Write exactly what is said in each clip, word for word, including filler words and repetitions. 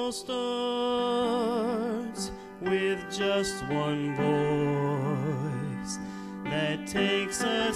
all starts with just one voice that takes a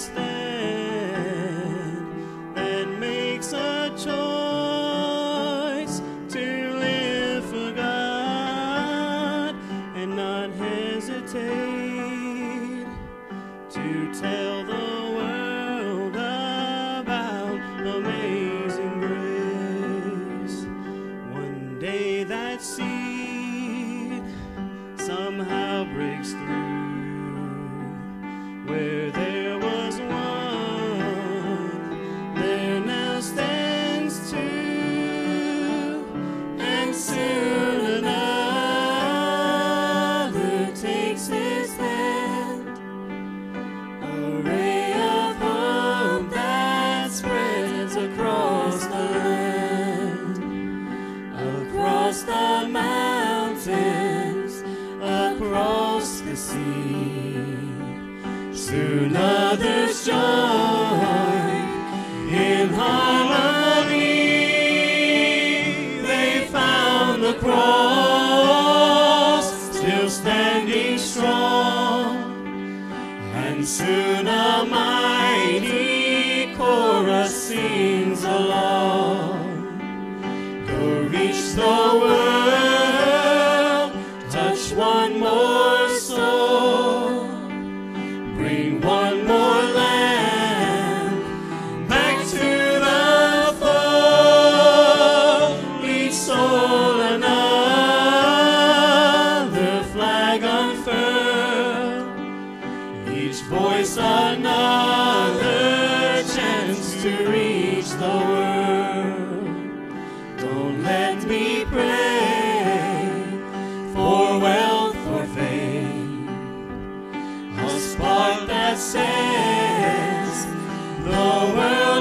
stand, that makes a choice to live for God and not hesitate to tell the world about amazing grace. One day that seed somehow breaks through where there was one, there now stands two, and soon another takes his hand. A ray of hope that spreads across the land, across the mountains, across the sea. Soon others join in harmony. They found the cross still standing strong, and soon a mighty chorus sings along. Go reach the world, touch one more soul, bring one more land back to the fold. Each soul another flag unfurled, each voice another chance to reach the world. Don't let me pray for wealth or fame, a spark that sets the world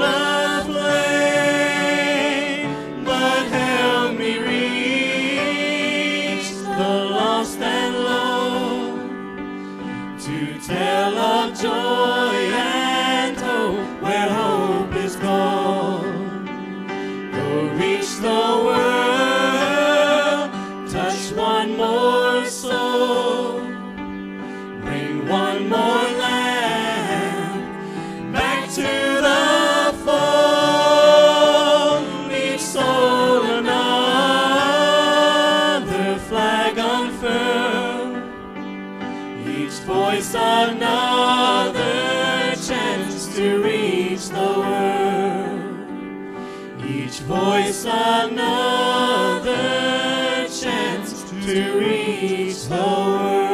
aflame, but help me reach the lost and lone, to tell of joy and hope where hope is gone. Go reach the world, touch one more soul, bring one more land back to the fold. Each soul another flag unfurled, each voice another chance to reach the world, each voice another chance to reach the world.